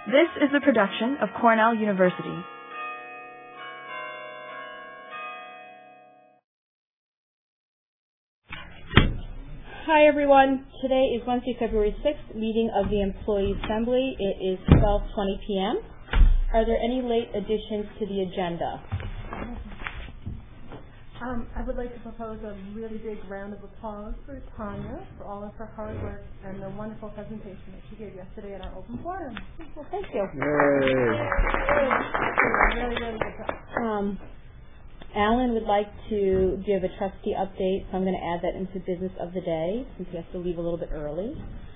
This is a production of Cornell University. Hi everyone. Today is Wednesday, February 6th, meeting of the Employee Assembly. It is 12:20 p.m. Are there any late additions to the agenda? I would like to propose a really big round of applause for Tanya for all of her hard work and the wonderful presentation that she gave yesterday at our open forum. Well, thank you. Really, really good job. Alan would like to give a trustee update, so I'm going to add that into business of the day since he has to leave a little bit early.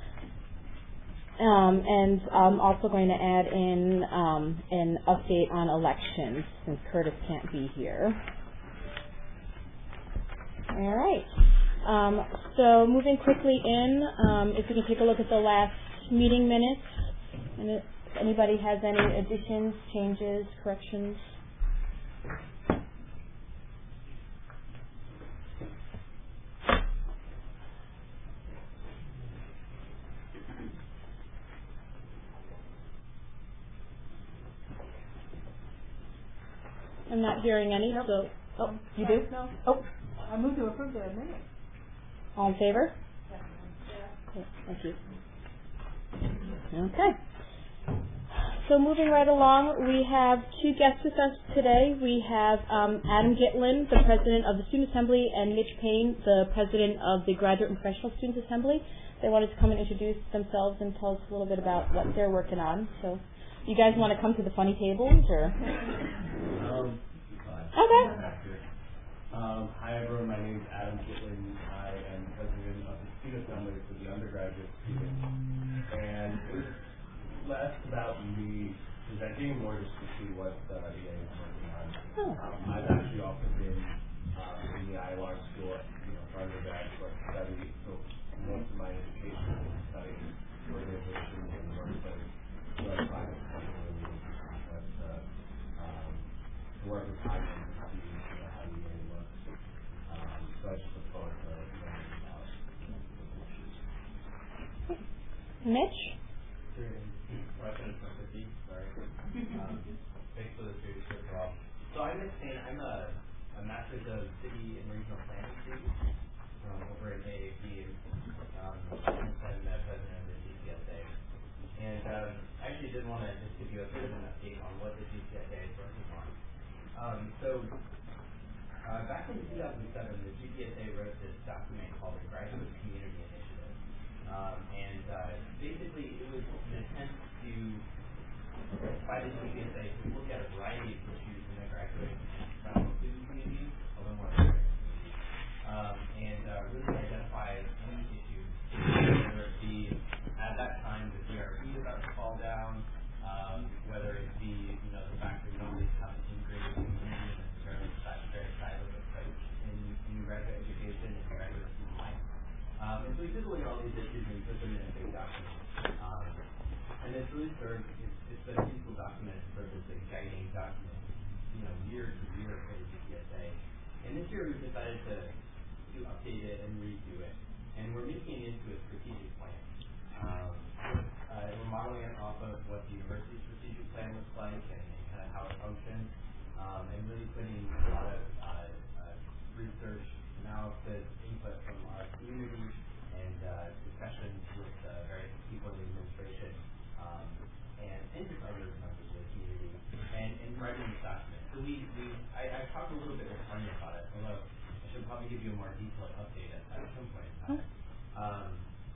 And I'm also going to add in an update on elections since Curtis can't be here. All right. So moving quickly in, if we can take a look at the last meeting minutes, and if anybody has any additions, changes, corrections. I'm not hearing any, Nope. so... Oh, you do? No. Oh. I move to approve the minutes. All in favor? Yes. Okay, thank you. Okay. So moving right along, we have two guests with us today. We have Adam Gitlin, the president of the Student Assembly, and Mitch Payne, the president of the Graduate and Professional Students Assembly. They wanted to come and introduce themselves and tell us a little bit about what they're working on. So, you guys want to come to the funny tables, or? Okay. Hi everyone, my name is Adam Gitlin. I am president of the Student Assembly for the undergraduate students. And it was less about me presenting, more just to see what the EA is working on. I've actually also been in the ILR school, for undergraduate study, so most of my education is studying organization in the workplace. So I find it really interesting, but to work with finance and see how the EA works. So I just look forward to learning about those issues. Mitch? Thanks for the series, first of all. So I'm Mitch Payne. I'm a master's of city and regional planning student over at AAP, and I'm the president of the GCSA. And I actually did want to just give you a bit of an update on what the GCSA is working on. Back in 2007, the GCSA wrote this document called the Graduate Community Initiative. Basically, it was an attempt to, by the GCSA, to look at a variety of issues in the graduate and professional student community, a little more graduate community, and really identify any issues, whether it be, at that time, the DRE about to fall down, whether it be, the fact that nobody's coming integrated in the community necessarily very siloed approach in graduate education and graduate student life. And so we took a look at all these issues and we put them in a big document. And it's really served, it's been a useful document, it's served as a guiding document, year to year for the GCSA. And this year we've decided to update it and redo it. And we're making it into a strategic plan. We're modeling it off of what the university's strategic plan looks like and kind of how it functions. And really putting a lot of research, analysis, input from our community, and discussions with various people in the administration, and just other members of the community, and writing this document. So I talked a little bit with Tanya about it, although I should probably give you a more detailed update at some point in time.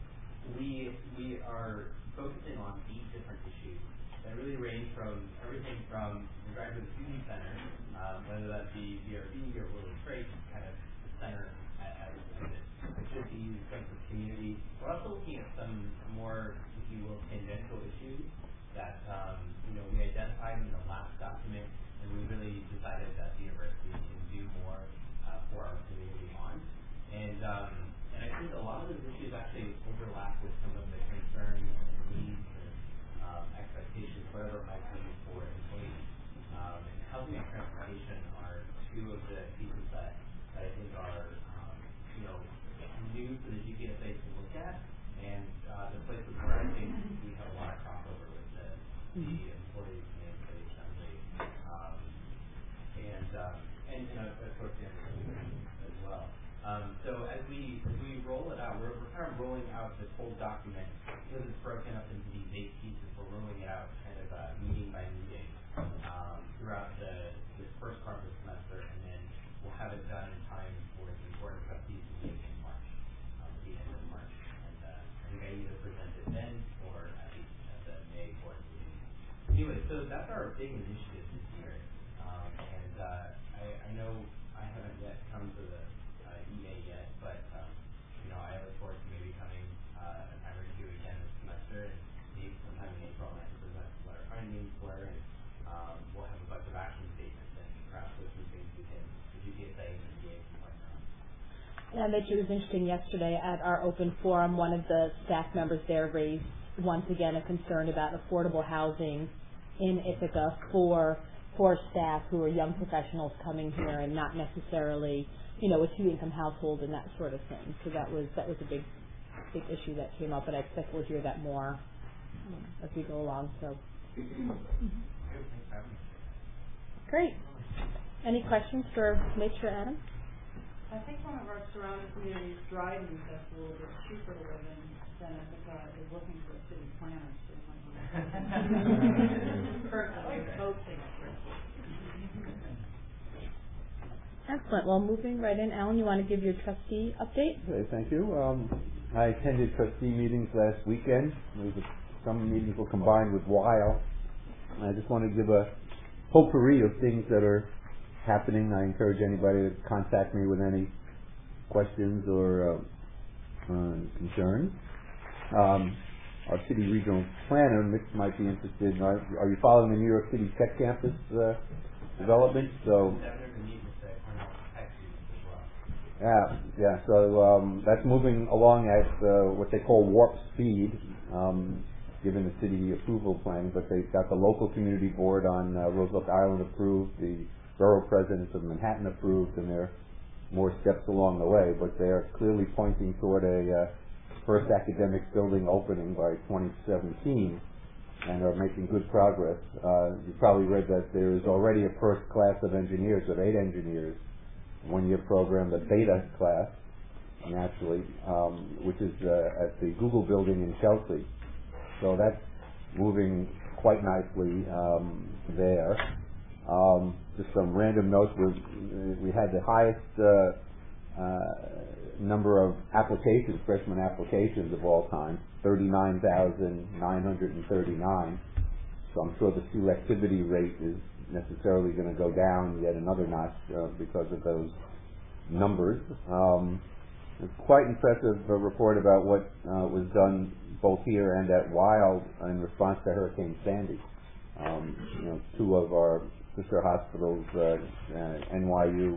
We are focusing on 8 different issues that really range from everything from the Graduate Student Center, whether that be VRB or Willow Trace, kind of the center as it should be, the sense of community. We're also looking at some more, if you will, tangential issues that we identified in the last document, and we really decided that the university can do more for our community on. And I think a lot of those issues actually overlap with some of the concerns and needs and expectations, whatever it might be for employees. And housing and transportation are 2 of the pieces that I think are new for the GCSA to look at, and the places where I think we have a lot of crossover with the the employees in the City Assembly, and of course the as well. So as we roll it out, we're kind of rolling out this whole document because it's broken up into these 8 pieces. We're rolling it out kind of meeting by meeting throughout this first part of the semester, and then we'll have it done in time for the Board of Trustees to meet in March, the end of March. And I think I either present it then or at the May board meeting. Anyway, so that's our big initiative this year. And I know I haven't yet come to the EA yet, but I look forward to maybe coming a time or two again this semester, and maybe sometime in April I can present what our findings were, and we'll have a bunch of action statements, and perhaps there's some things we can, the GPSA and the EA can point out. Yeah, Mitch, it was interesting yesterday at our open forum, one of the staff members there raised once again a concern about affordable housing in Ithaca for staff who are young professionals coming here and not necessarily, a 2-income household and that sort of thing. So that was a big issue that came up, and I expect we'll hear that more as we go along. So great. Any questions for Mitch or Adam? I think one of our surrounding communities, Dryden, that's a little bit cheaper to live in than Ithaca, is looking for a city planner. So personally, both things. Excellent. Well, moving right in, Alan, you want to give your trustee update? Okay, thank you. I attended trustee meetings last weekend. Some meetings were combined with WILE. I just want to give a potpourri of things that are happening. I encourage anybody to contact me with any questions or concerns. Our city regional planner, Mitch, might be interested. Are you following the New York City Tech Campus development? So. Yeah. So that's moving along at what they call warp speed, given the city approval plan. But they've got the local community board on Roosevelt Island approved, the borough presidents of Manhattan approved, and there are more steps along the way. But they are clearly pointing toward a first academic building opening by 2017, and are making good progress. You probably read that there is already a first class of engineers, of 8 engineers, one-year program, the beta class, naturally, which is at the Google building in Chelsea. So that's moving quite nicely there. Just some random notes. We had the highest number of applications, freshman applications of all time, 39,939. So I'm sure the selectivity rate is necessarily going to go down yet another notch because of those numbers. It's quite impressive report about what was done both here and at WILE in response to Hurricane Sandy. 2 of our sister hospitals, NYU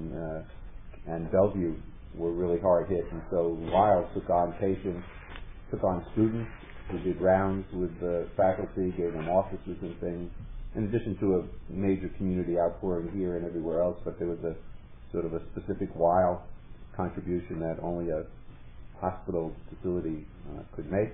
and Bellevue, were really hard hit, and so WILE took on patients, took on students. We did rounds with the faculty, gave them offices and things, in addition to a major community outpouring here and everywhere else. But there was a sort of a specific WILE contribution that only a hospital facility could make.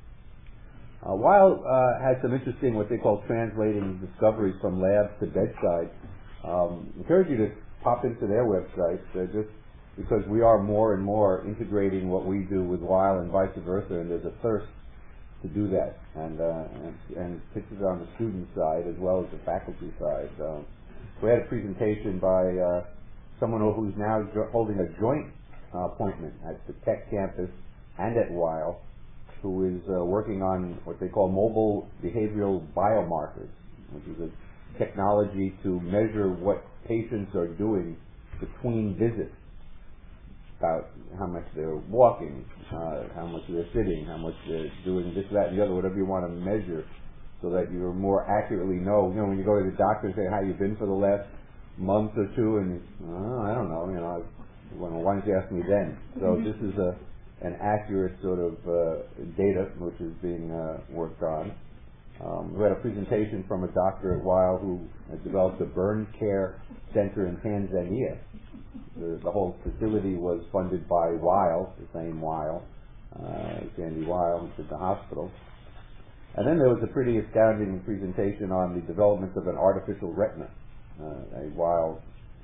WILE had some interesting, what they call translating discoveries from labs to bedside. Encourage you to pop into their website, just because we are more and more integrating what we do with WILE and vice versa, and there's a thirst to do that, and it's on the student side as well as the faculty side. We had a presentation by someone who's now holding a joint appointment at the Tech Campus and at WILE, who is working on what they call mobile behavioral biomarkers, which is a technology to measure what patients are doing between visits, about how much they're walking, how much they're sitting, how much they're doing this, that, and the other, whatever you want to measure, so that you more accurately know. When you go to the doctor and say, how you been for the last month or two, and I don't know, why don't you ask me then? So this is an accurate sort of data which is being worked on. We had a presentation from a doctor at WILE who has developed a burn care center in Tanzania. The whole facility was funded by WILE, the same WILE, Sandy Weill, which is the hospital. And then there was a pretty astounding presentation on the development of an artificial retina. A wild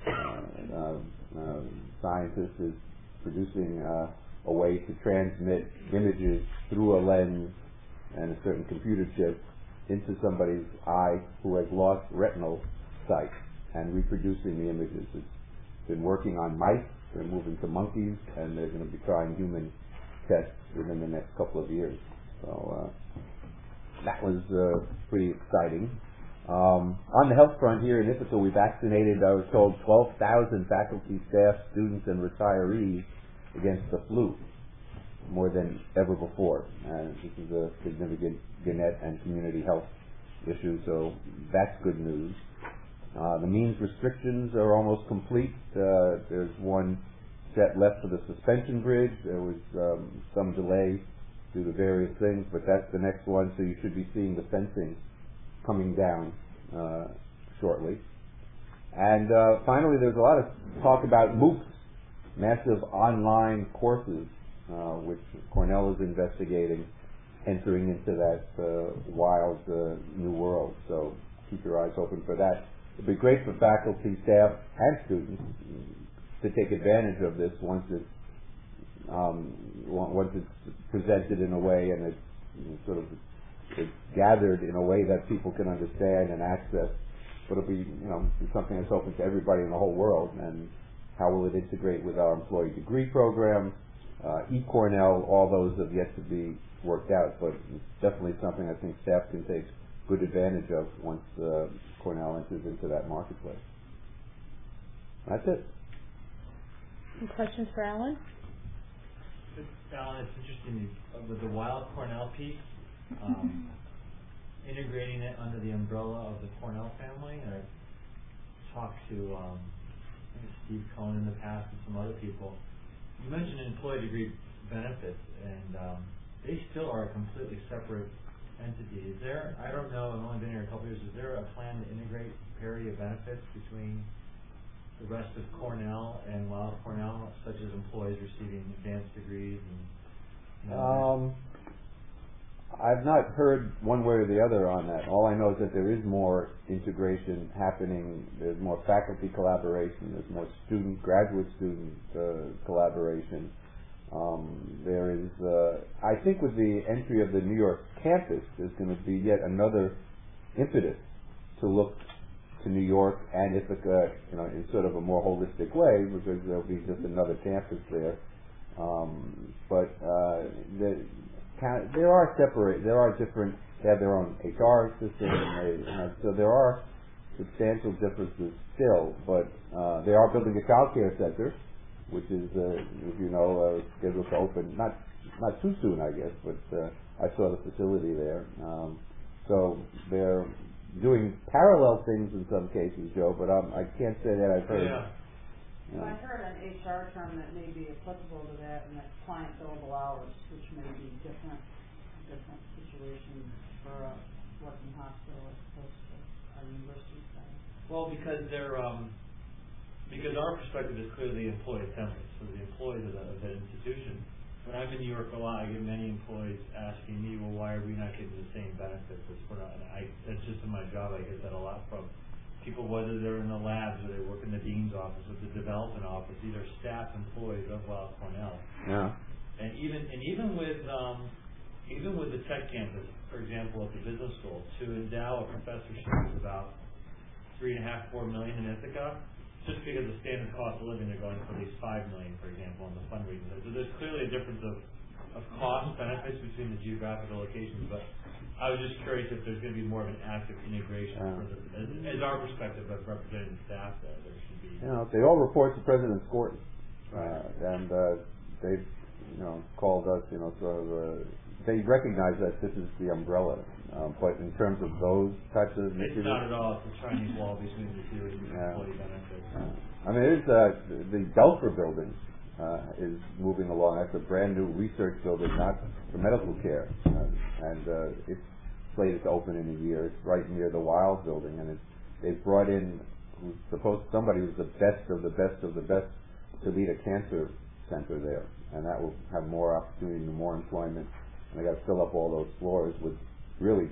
scientist is producing a way to transmit images through a lens and a certain computer chip into somebody's eye who has lost retinal sight and reproducing the images. It's been working on mice, they're moving to monkeys, and they're going to be trying human tests within the next couple of years. So that was pretty exciting. On the health front here in Ithaca, we vaccinated, I was told, 12,000 faculty, staff, students, and retirees against the flu, more than ever before. And this is a significant Gannett and community health issue, so that's good news. The means restrictions are almost complete. There's one set left for the suspension bridge. There was some delay due to various things, but that's the next one, so you should be seeing the fencing coming down shortly. And finally, there's a lot of talk about MOOCs, massive online courses, which Cornell is investigating, entering into that wild new world. So keep your eyes open for that. It'd be great for faculty, staff, and students to take advantage of this once it's presented in a way and it's gathered in a way that people can understand and access. But it'll be something that's open to everybody in the whole world. And how will it integrate with our employee degree program, eCornell? All those have yet to be worked out, but it's definitely something I think staff can take good advantage of once Cornell enters into that marketplace. That's it. Any questions for Alan? Alan, it's interesting with the Weill Cornell piece, integrating it under the umbrella of the Cornell family. And I've talked to Steve Cohn in the past and some other people. You mentioned employee degree benefits, and they still are a completely separate entity. Is there, I don't know, I've only been here a couple years, is there a plan to integrate parity of benefits between the rest of Cornell and Weill Cornell, such as employees receiving advanced degrees? And, I've not heard one way or the other on that. All I know is that there is more integration happening. There's more faculty collaboration. There's more graduate student collaboration. There is, I think with the entry of the New York campus, there's going to be yet another impetus to look to New York and Ithaca, in sort of a more holistic way, because there'll be just another campus there. There are different, they have their own HR system, and so there are substantial differences still, but they are building a child care center, which is, as you know, scheduled to open not too soon, I guess, but I saw the facility there. So they're doing parallel things in some cases, Joe, but I can't say that I've heard. Yeah. Well, I heard an HR term that may be applicable to that, and that's client billable hours, which may be different situations for a working hospital as opposed to our university side. well, because they're because our perspective is clearly employee assembly, so the employees of that institution. When I'm in New York a lot, I get many employees asking me, well, why are we not getting the same benefits as Cornell? And that's just in my job. I get that a lot from people, whether they're in the labs or they work in the dean's office or the development office. These are staff employees of Weill Cornell. Yeah. And even with the tech campus, for example, at the business school, to endow a professorship is about $3.5–4 million in Ithaca. Just because the standard cost of living, they're going for at least $5 million, for example, on the fundraising. So there's clearly a difference of cost benefits between the geographical locations. But I was just curious if there's going to be more of an active integration. As our perspective of representing the staff, there should be. They all report to President Skorton, and they've called us. They recognize that this is the umbrella. But in terms of those types of initiatives, it's not at all. It's a Chinese wall between the two employee benefits. There's the Belfer building is moving along. That's a brand new research building, not for medical care, and it's slated to open in a year. It's right near the Weill building, and they've brought in somebody who's the best of the best of the best to lead a cancer center there, and that will have more opportunity and more employment. And they got to fill up all those floors with really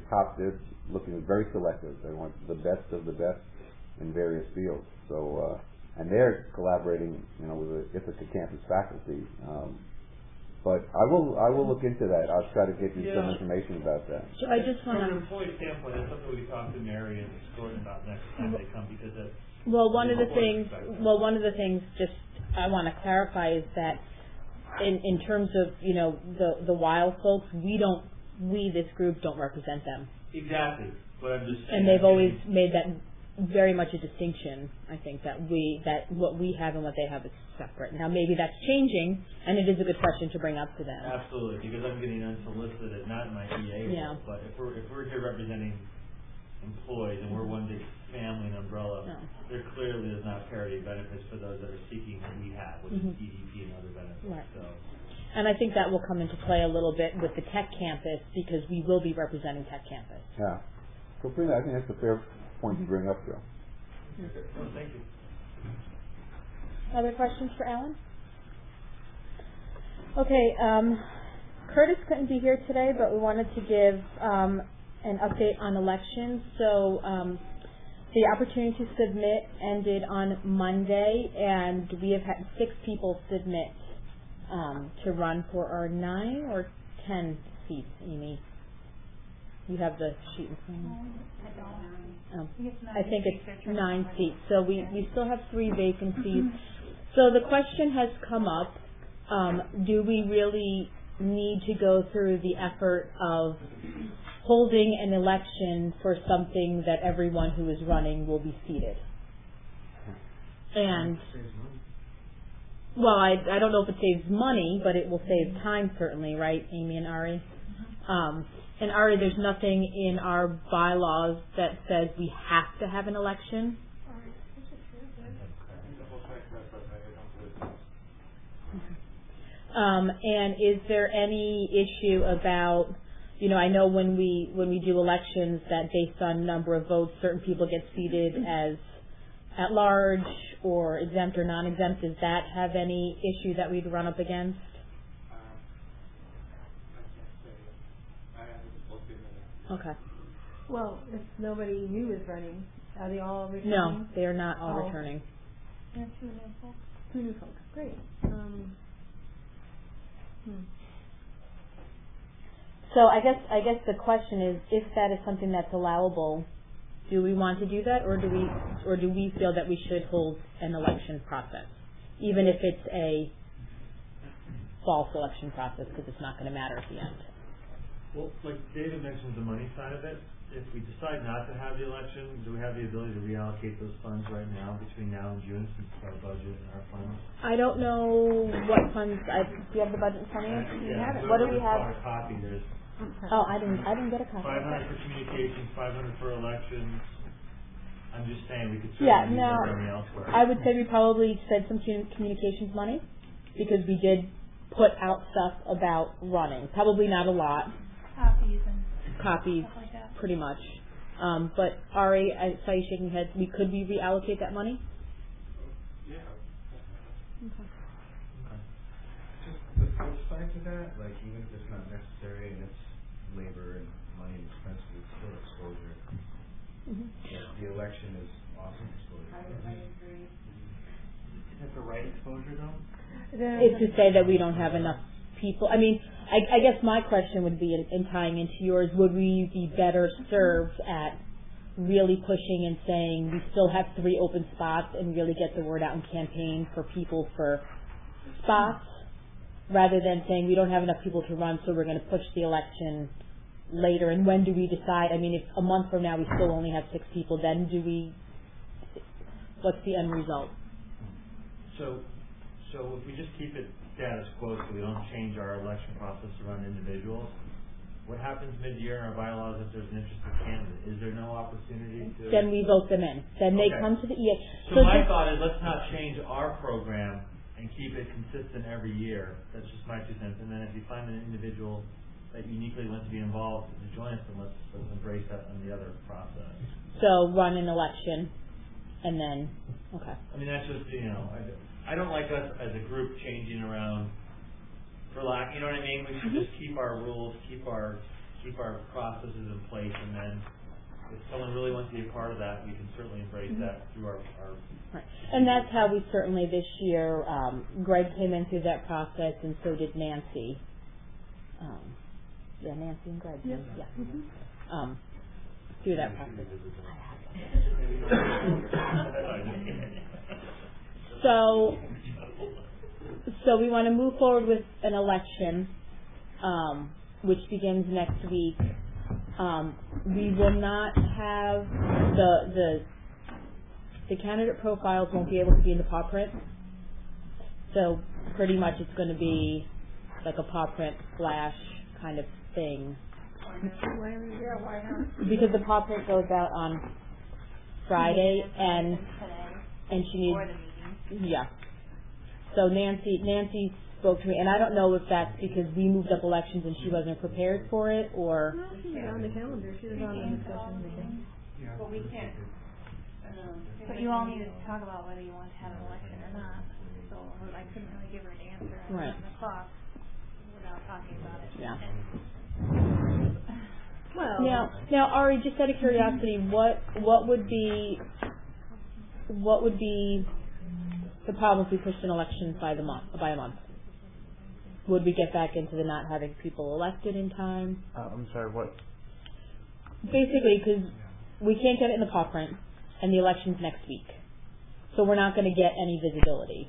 top. They're looking very selective. They want the best of the best in various fields. So, and they're collaborating, with the Ithaca campus faculty. But I will look into that. I'll try to get you some information about that. So I just want from an employee standpoint, that's something we talk to Mary and Gordon about next time they come, because that's one of the things just I want to clarify is that in terms of the wild folks, we this group don't represent them. Exactly. But I'm just saying. And they've always made that very much a distinction. I think that what we have and what they have is separate. Now maybe that's changing, and it is a good question to bring up to them. Absolutely, because I'm getting unsolicited, not in my EA role, but if we're here representing employees and we're one big family and umbrella, there clearly is not parity benefits for those that are seeking what we have, which is EDP and other benefits. Right. So. And I think that will come into play a little bit with the tech campus, because we will be representing tech campus. Yeah. So I think that's a fair point to bring up, Joe. Well, thank you. Other questions for Alan? Okay, Curtis couldn't be here today, but we wanted to give an update on elections. So the opportunity to submit ended on Monday, and we have had 6 people submit to run for our 9 or 10 seats, Amy. You have the sheet in front of you. I think it's 9 seats. So we still have 3 vacancies. So the question has come up, do we really need to go through the effort of holding an election for something that everyone who is running will be seated? And, well, I don't know if it saves money, but it will save time certainly, right, Amy and Ari? And Ari, there's nothing in our bylaws that says we have to have an election. And is there any issue about, I know when we do elections that based on number of votes, certain people get seated as at large or exempt or non-exempt. Does that have any issue that we'd run up against? Okay. Well, if nobody new is running, are they all returning? No, they are not all returning. There are 2 new folks. 2 new folks. Great. So I guess the question is, if that is something that's allowable, do we want to do that, or do we feel that we should hold an election process, even if it's a false election process, because it's not going to matter at the end? Well, like David mentioned, the money side of it. If we decide not to have the election, do we have the ability to reallocate those funds right now between now and June, since it's our budget and our funds? I don't know what funds. Do you have the budget in front of you? Yeah. What do we have? Our copy, there's Oh, I didn't get a copy. 500 for communications, 500 for elections. I'm just saying we could certainly use that money elsewhere. I would say we probably spent some communications money, because we did put out stuff about running. Probably not a lot. Copies, like that. Pretty much. But Ari, I saw you shaking your head. Could we reallocate that money? Yeah. Okay. Just the flip side to that, like even if it's not necessary and it's labor and money and expenses, it's still exposure. The election is awesome exposure. I agree. Is it the right exposure though? It's to say that we don't have enough people. I mean, I guess my question would be, in tying into yours, would we be better served at really pushing and saying we still have 3 open spots and really get the word out and campaign for people for spots, rather than saying we don't have enough people to run, so we're going to push the election later? And when do we decide? I mean, if a month from now we still only have 6 people, then what's the end result? So if we just keep it status quo, so we don't change our election process around individuals, what happens mid-year in our bylaws if there's an interested candidate? Is there no opportunity to... Then we vote them in. Then they come to the EA. So my thought is, let's not change our program and keep it consistent every year. That's just my 2 cents. And then if you find an individual that uniquely wants to be involved to join us, then let's embrace that in the other process. So run an election, and then, okay. I mean, that's just, I don't like us as a group changing around for lack, you know what I mean? We should just keep our rules, keep our keep our processes in place, and then if someone really wants to be a part of that, we can certainly embrace that through our right. And that's how we certainly this year, Greg came in through that process, and so did Nancy. Nancy and Greg. Yep. Yeah. Through that process. So we want to move forward with an election, which begins next week. We will not have the candidate profiles won't be able to be in the paw print. So pretty much it's going to be like a paw print flash kind of thing. Why not? Because the paw print goes out on Friday and she needs So Nancy spoke to me, and I don't know if that's because we moved up elections and she wasn't prepared for it, or. No, she was on the calendar. She was on the discussion. Well, we can't. But you all need to talk about whether you want to have an election or not. So I couldn't really give her an answer at 11 o'clock without talking about it. Yeah. Well. Now, Ari, just out of curiosity, what would be the problem if we pushed an election by a month? Would we get back into the not having people elected in time? I'm sorry, what? Basically, because we can't get it in the paw print, and the election's next week. So we're not going to get any visibility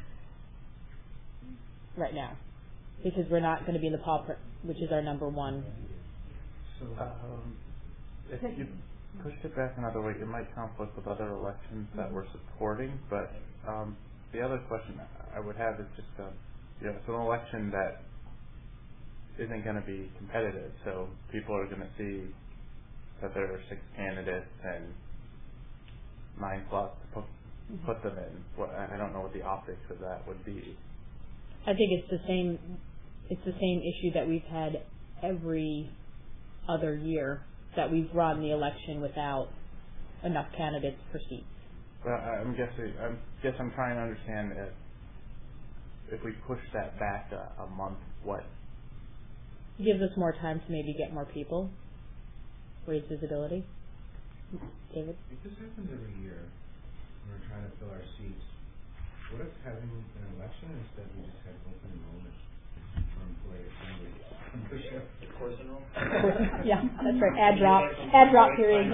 right now, because we're not going to be in the paw print, which is our number one. So, if you pushed it back another week, it might conflict with other elections that we're supporting, but the other question I would have is just, it's an election that isn't going to be competitive, so people are going to see that there are 6 candidates and 9 slots to put them in. I don't know what the optics of that would be. I think it's the same issue that we've had every other year, that we've run the election without enough candidates for seats. Well, I'm trying to understand if we push that back a month, what? Gives us more time to maybe get more people, raise visibility. David? This happens every year when we're trying to fill our seats. What if having an election instead we just have open enrollment for employee assembly? Of course, enrollment. Yeah, that's right. Add drop period.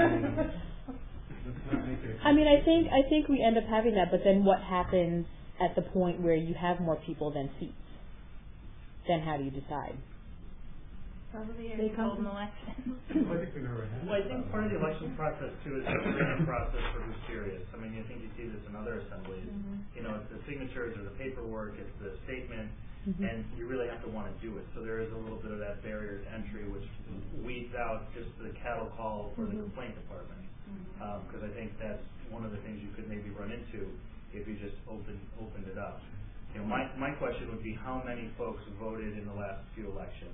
I mean, I think we end up having that, but then what happens at the point where you have more people than seats? Then how do you decide? Probably a golden election. Well, I think part of the election process too is the screening process for who's serious. I mean, I think you see this in other assemblies. You know, it's the signatures or the paperwork, it's the statement, and you really have to want to do it. So there is a little bit of that barrier to entry, which weeds out just the cattle call for the complaint department. Because I think that's one of the things you could maybe run into if you just opened it up. You know, my question would be how many folks voted in the last few elections,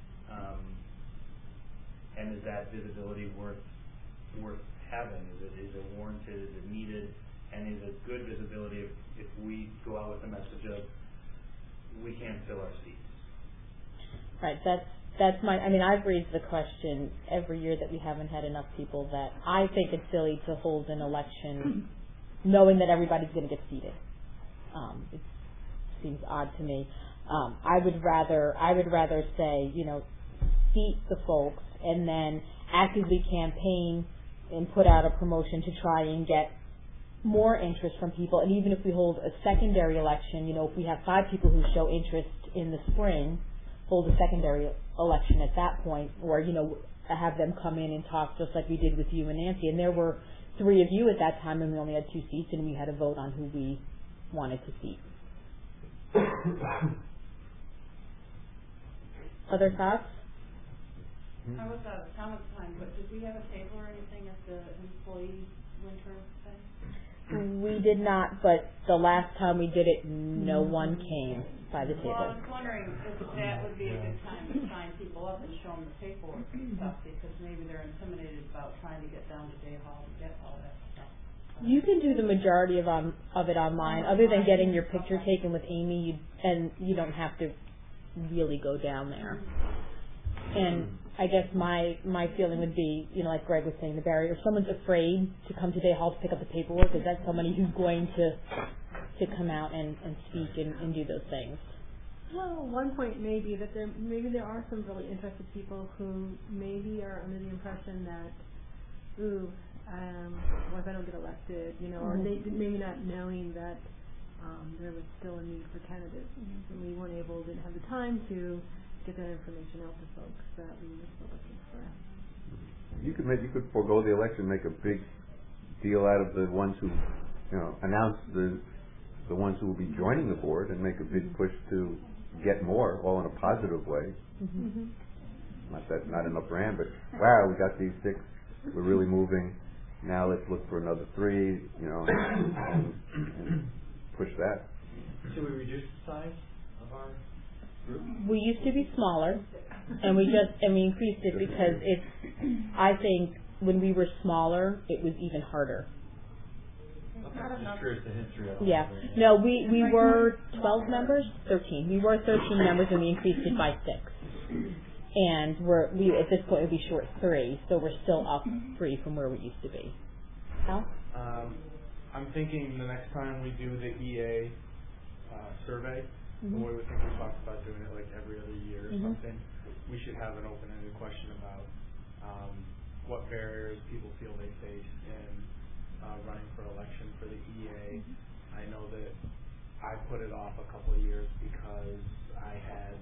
and is that visibility worth having? Is it warranted? Is it needed? And is it good visibility if we go out with a message of we can't fill our seats? Right. That's my. I mean, I've raised the question every year that we haven't had enough people. That I think it's silly to hold an election knowing that everybody's going to get seated. It seems odd to me. I would rather say, seat the folks and then actively campaign and put out a promotion to try and get more interest from people. And even if we hold a secondary election, if we have 5 people who show interest in the spring, hold a secondary election at that point, or have them come in and talk just like we did with you and Nancy. And there were 3 of you at that time, and we only had 2 seats, and we had to vote on who we wanted to seat. Other thoughts? I was out of town at the time, but did we have a table or anything at the employee winter thing? We did not, but the last time we did it, no one came by the table. Well, I was wondering if that would be a good time to sign people up and show them the paperwork and stuff, because maybe they're intimidated about trying to get down to Day Hall to get all that stuff. You can do the majority of it online, other than getting your picture taken with Amy, and you don't have to really go down there. And I guess my feeling would be, like Greg was saying, the barrier. If someone's afraid to come to Day Hall to pick up the paperwork, is that somebody who's going to come out and speak and do those things? Well, one point may be that there are some really interested people who maybe are under the impression that, what if I don't get elected, or they maybe not knowing that there was still a need for candidates, and we didn't have the time to get that information out to folks that we were still looking for. You could forego the election, make a big deal out of the ones who, announce the ones who will be joining the board, and make a big push to get more, all in a positive way. Not enough brand, but wow, we got these 6. We're really moving. Now let's look for another 3. And push that. Should we reduce the size of our group? We used to be smaller, and we increased it because I think when we were smaller, it was even harder. I'm just curious the history of it. Yeah. No, we were 12 members, 13. We were 13 members, and we increased it by 6. And we at this point would be short 3, so we're still up 3 from where we used to be. Al? I'm thinking the next time we do the EA survey, the way we think we talked about doing it like every other year or something, we should have an open-ended question about what barriers people feel they face in running for election for the EA. I know that I put it off a couple of years because I had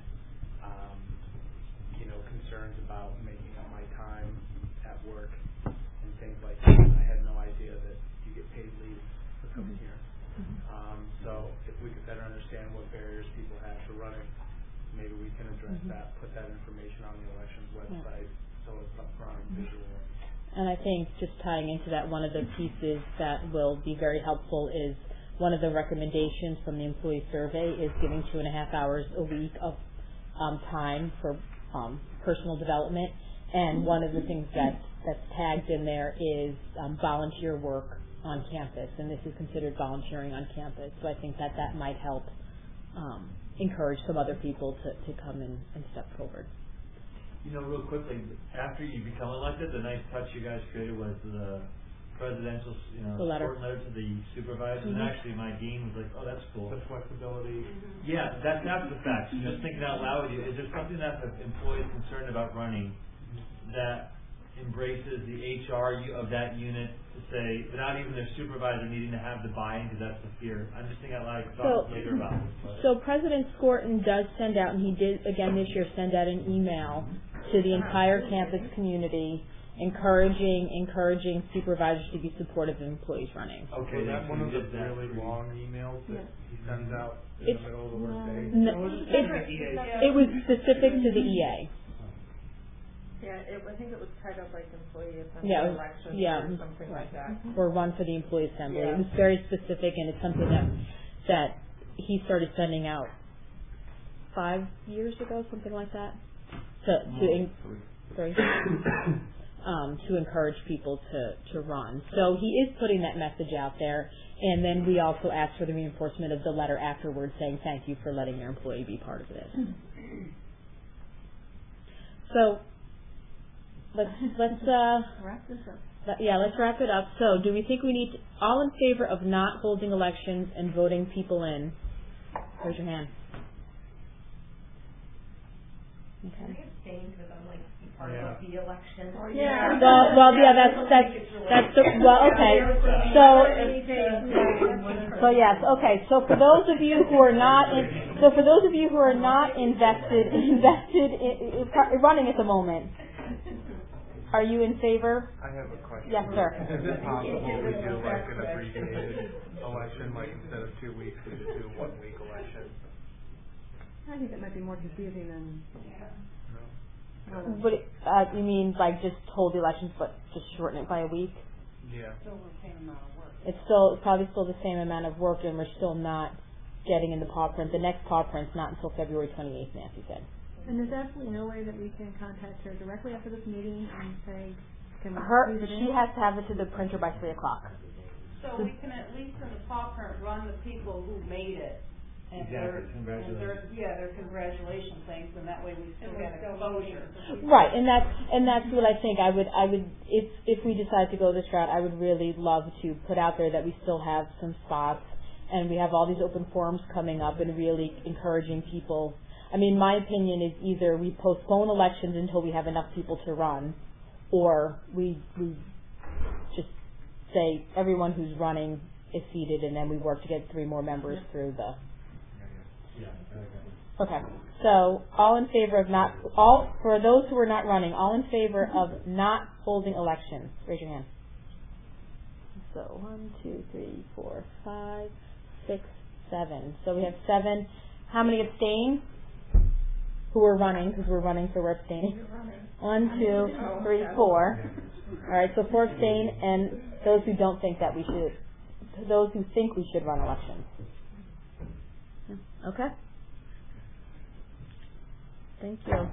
concerns about making up my time at work and things like that. I had no idea that you get paid leave for coming here. So if we could better understand what barriers people have to running, maybe we can address that, put that information on the elections website so it's upfront and visual. And I think just tying into that, one of the pieces that will be very helpful is one of the recommendations from the employee survey is giving 2.5 hours a week of time for personal development. And one of the things that's tagged in there is volunteer work on campus, and this is considered volunteering on campus. So I think that might help encourage some other people to come and step forward. Real quickly, after you become elected, the nice touch you guys created was the presidential, the letter to the supervisor. And actually, my dean was like, "Oh, that's cool." The flexibility. Yeah, that's after the fact. So just thinking out loud with you, is there something that the employee is concerned about running that embraces the HR of that unit to say, without even their supervisor needing to have the buy-in, because that's the fear? I'm just thinking out loud. Talk later about this. So President Skorton does send out, and he did again this year, send out an email to the entire campus community, encouraging supervisors to be supportive of employees running. Okay, that's one of the really long emails that he sends out in the middle of the workday. It was specific to the EA. Yeah, I think it was titled like employee assembly elections or something like that. Or run for the employee assembly. It was very specific, and it's something that he started sending out 5 years ago, something like that. To encourage people to run. So he is putting that message out there, and then we also ask for the reinforcement of the letter afterwards saying thank you for letting your employee be part of this. So let's wrap this up. Let's wrap it up. So do we think we need all in favor of not holding elections and voting people in? Raise your hand. Okay. Part of the election. Yeah. Okay. So yes. Okay. So for those of you who are not invested in running at the moment, are you in favor? I have a question. Yes, sir. Is it possible we do like an abbreviated election, like instead of 2 weeks, we just do a 1 week election? I think that might be more confusing than. But you mean like just hold the elections, but just shorten it by a week? Yeah. Still the same amount of work. It's probably still the same amount of work, and we're still not getting in the paw print. The next paw print's not until February 28th, Nancy said. And there's absolutely no way that we can contact her directly after this meeting and say, can we leave it in? She has to have it to the printer by 3:00. So we can at least in the paw print run the people who made it And Exactly, they're congratulation things, and that way we still get exposure. Right, and that's what I think. I would if we decide to go this route, I would really love to put out there that we still have some spots, and we have all these open forums coming up, and really encouraging people. I mean, my opinion is either we postpone elections until we have enough people to run, or we just say everyone who's running is seated, and then we work to get 3 more members through the. Okay. So all in favor of for those who are not running, all in favor of not holding elections, raise your hand. So 1, 2, 3, 4, 5, 6, 7. So we have 7. How many abstain? Who are running? Because we're running, so we're abstaining. 1, 2, 3, 4. All right. So 4 abstain, and those who don't think that we should. Those who think we should run elections. Okay. Thank you.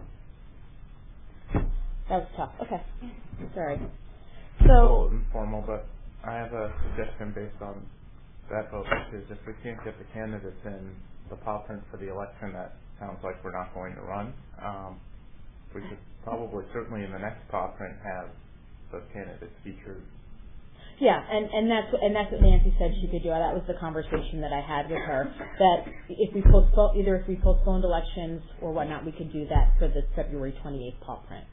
That was tough. Okay. Sorry. So informal, but I have a suggestion based on that vote, which is if we can't get the candidates in the pop print for the election, that sounds like we're not going to run. We should probably, certainly in the next pop print, have the candidates featured. Yeah, and that's what Nancy said she could do. That was the conversation that I had with her. That if we postponed elections or whatnot, we could do that for the February 28th pop print.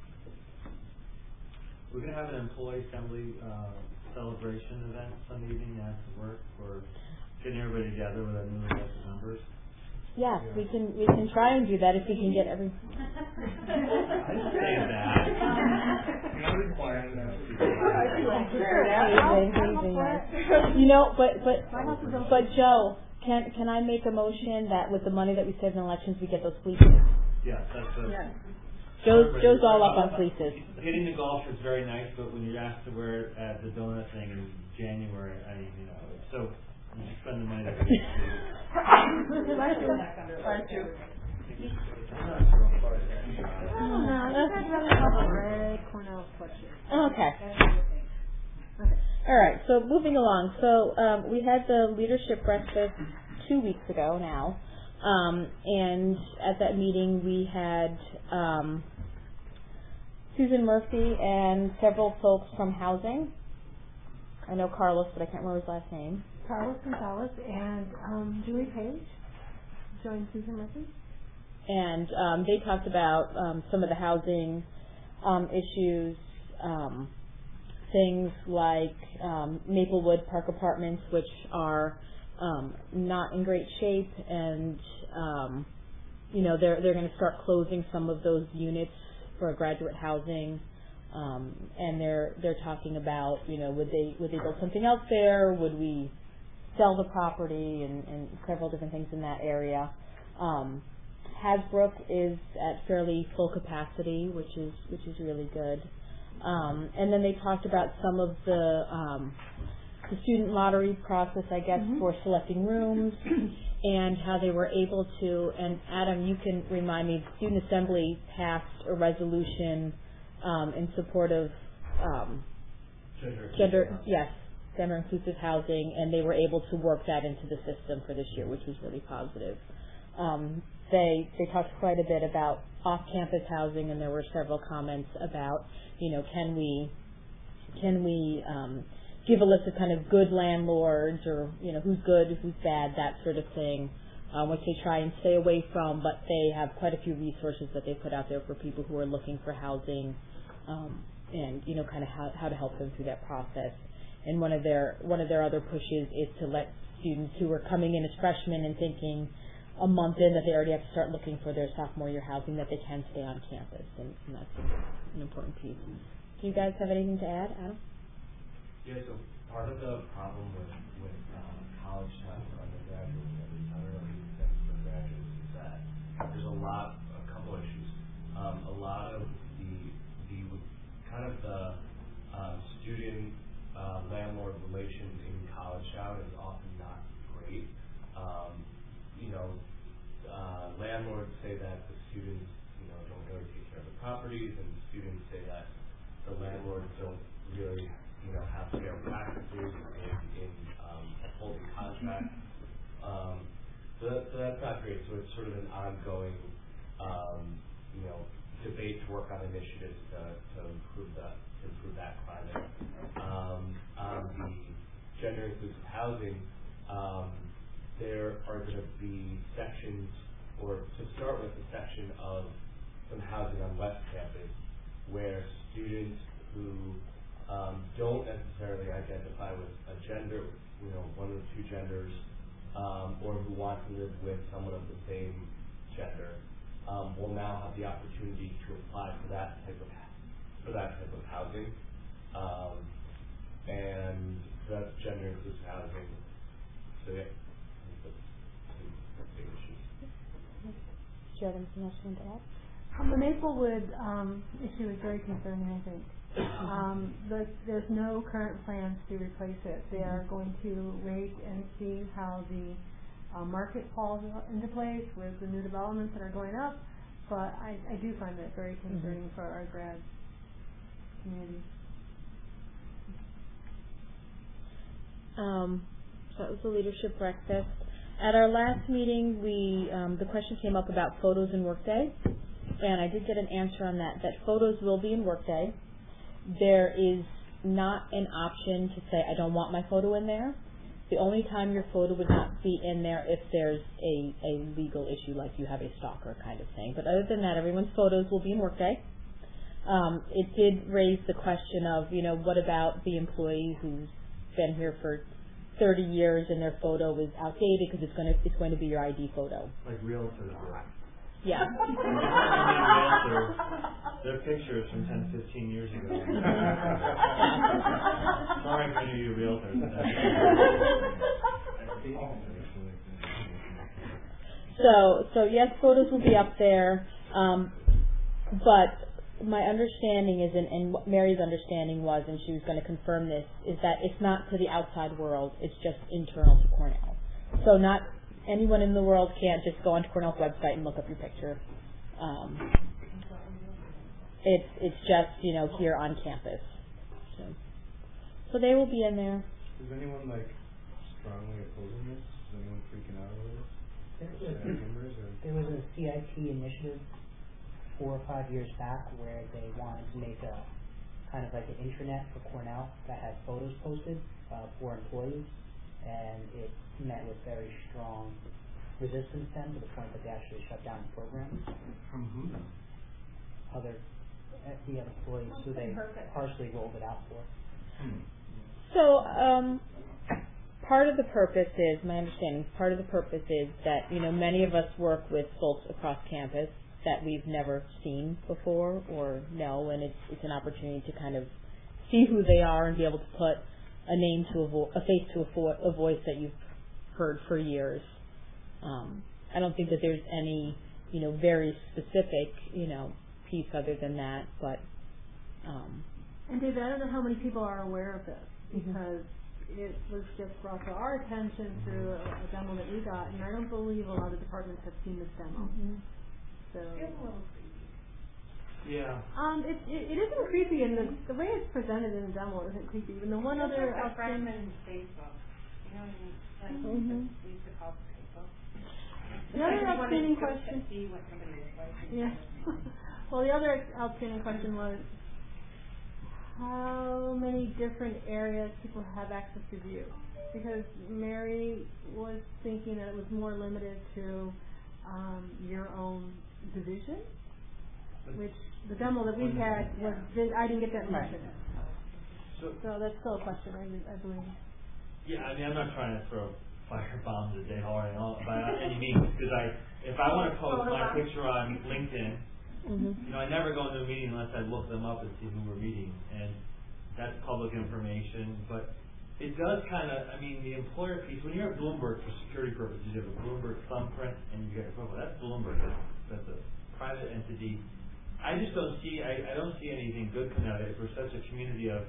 We're going to have an employee assembly celebration event some evening after work for getting everybody together with our new elected members. Yes, we can try and do that if we can get every. I didn't say that. You're not requiring that. You know, but Joe, can I make a motion that with the money that we save in elections, we get those fleeces? Yes, that's good. Yeah. Joe's all up on fleeces. Hitting the golf is very nice, but when you're asked to wear it at the donut thing in January, so you spend the money that we Okay. All right. So moving along. So we had the leadership breakfast 2 weeks ago now, and at that meeting we had Susan Murphy and several folks from housing. I know Carlos, but I can't remember his last name. Carlos Gonzalez and Julie Page joined Susan Murphy. And they talked about some of the housing issues, things like Maplewood Park Apartments, which are not in great shape, and they're going to start closing some of those units for graduate housing. And they're talking about, would they build something else there? Would we sell the property, and several different things in that area. Hasbrook is at fairly full capacity, which is really good. And then they talked about some of the student lottery process, I guess, for selecting rooms, and how they were able to. And Adam, you can remind me. Student Assembly passed a resolution in support of gender inclusive housing, and they were able to work that into the system for this year, which was really positive. They talked quite a bit about off-campus housing, and there were several comments about, can we give a list of kind of good landlords, or who's good, who's bad, that sort of thing, which they try and stay away from, but they have quite a few resources that they put out there for people who are looking for housing, and kind of how to help them through that process. And one of their other pushes is to let students who are coming in as freshmen and thinking a month in that they already have to start looking for their sophomore year housing, that they can stay on campus, and that's an important piece. Do you guys have anything to add, Adam? Yeah, so part of the problem with college time for undergraduates and early for graduates is that there's a couple issues. A lot of the kind of the student landlord relations in college town is often not great. Landlords say that the students, don't really take care of the properties, and the students say that the landlords don't really, have fair practices in upholding contracts. So that's not great. So it's sort of an ongoing, debate to work on initiatives to improve that climate. On the gender inclusive housing, there are going to be sections, or to start with, a section of some housing on West Campus where students who don't necessarily identify with a gender, one of the two genders, or who want to live with someone of the same gender, will now have the opportunity to apply for that type of housing, and so that's gender inclusive housing. So yeah, that's two big issues. Do you have anything else you want to add? The Maplewood issue is very concerning, I think. There's no current plans to replace it. They are going to wait and see how the market falls into place with the new developments that are going up, but I do find that very concerning for our grad community. So that was the leadership breakfast. At our last meeting, the question came up about photos in Workday, and I did get an answer on that photos will be in Workday. There is not an option to say, I don't want my photo in there. The only time your photo would not be in there if there's a legal issue, like you have a stalker kind of thing. But other than that, everyone's photos will be in Workday. It did raise the question of, what about the employee who's been here for 30 years and their photo is outdated because it's going to be your ID photo. Like realtors. Yeah. Their pictures from 10, 15 years ago. Sorry for you realtors. So yes, photos will be up there, but my understanding is, and what Mary's understanding was, and she was going to confirm this, is that it's not to the outside world, it's just internal to Cornell. So not anyone in the world can't just go onto Cornell's website and look up your picture. It's just, here on campus. So they will be in there. Is anyone strongly opposing this? Is anyone freaking out over this? There was a CIT initiative 4 or 5 years back where they wanted to make a kind of like an intranet for Cornell that had photos posted for employees, and it met with very strong resistance then to the point that they actually shut down the program. From who? The employees who they partially rolled it out for. So part of the purpose is, my understanding, part of the purpose is that, many of us work with folks across campus that we've never seen before or know, and it's an opportunity to kind of see who they are and be able to put a name to a face to a voice that you've heard for years. I don't think that there's any, very specific, piece other than that, but. And David, I don't know how many people are aware of this, because it was just brought to our attention through a demo that we got, and I don't believe a lot of departments have seen this demo. So. It's a little creepy. Yeah. It isn't creepy, and the way it's presented in the demo isn't creepy. Even the one other fragmented Facebook. You know what I mean? We used to call it Facebook. The other outstanding question. See what somebody is like. Yeah. Well, the other outstanding question was how many different areas people have access to view. Because Mary was thinking that it was more limited to your own division, which the demo that we had was, I didn't get that mentioned. So that's still a question, I believe. Yeah, I'm not trying to throw fire bombs at Day Hall by any means, because if I want to post my picture on LinkedIn, I never go into a meeting unless I look them up and see who we're meeting, and that's public information. But it does kind of, the employer piece, when you're at Bloomberg for security purposes, you have a Bloomberg thumbprint and you get a profile. That's Bloomberg. That's a private entity. I just don't see, I don't see anything good coming out of it. We're such a community of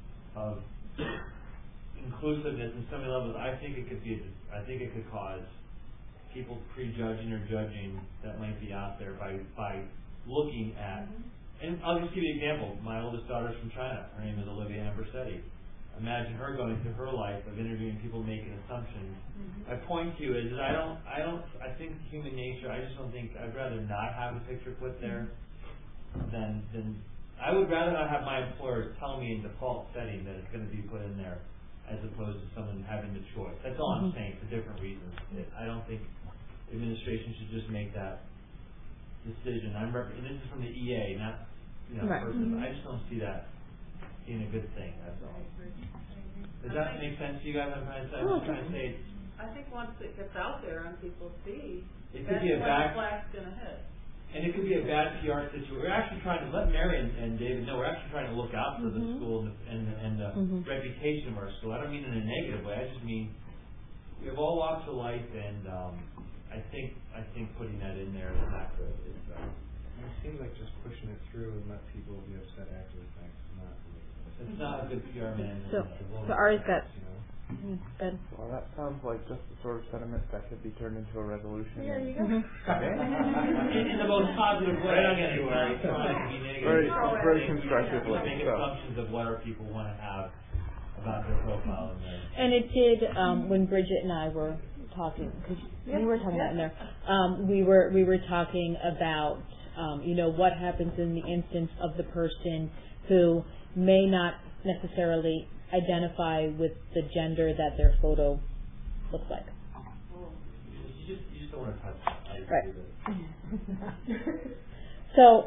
inclusiveness in so many levels. I think it could cause people prejudging or judging that might be out there by looking at, and I'll just give you an example. My oldest daughter's from China. Her name is Olivia Ambersetti. imagine her going through her life of interviewing people, making assumptions. My point to you is that I think human nature, I just don't think, I'd rather not have a picture put there than I would rather not have my employers tell me in default setting that it's going to be put in there as opposed to someone having the choice. That's all I'm saying for different reasons. I don't think administration should just make that decision. And this is from the EA, not person. I just don't see that being a good thing. That's all. Does that make sense to you guys? I'm trying to say. I think once it gets out there and people see, it that's could be a when bad the flag's going to hit. And it could be a bad PR situation. We're actually trying to let Mary and David know. We're actually trying to look out for the school and the reputation of our school. I don't mean in a negative way. I just mean we have all walks of life, and I think putting that in there is not good. It seems like just pushing it through and let people be upset after the fact is not really. It's not a good PR man. So Ari's got. Good. Well, that sounds like just the sort of sentiment that could be turned into a resolution. There you go. In the most positive way. Not anywhere. Trying to be negative. Very constructively. Make assumptions of what our people want to have about their profile. And it did when Bridget and I were talking, because we were talking about in there. We were talking about what happens in the instance of the person who may not necessarily identify with the gender that their photo looks like. You just don't want to touch it. Right. So,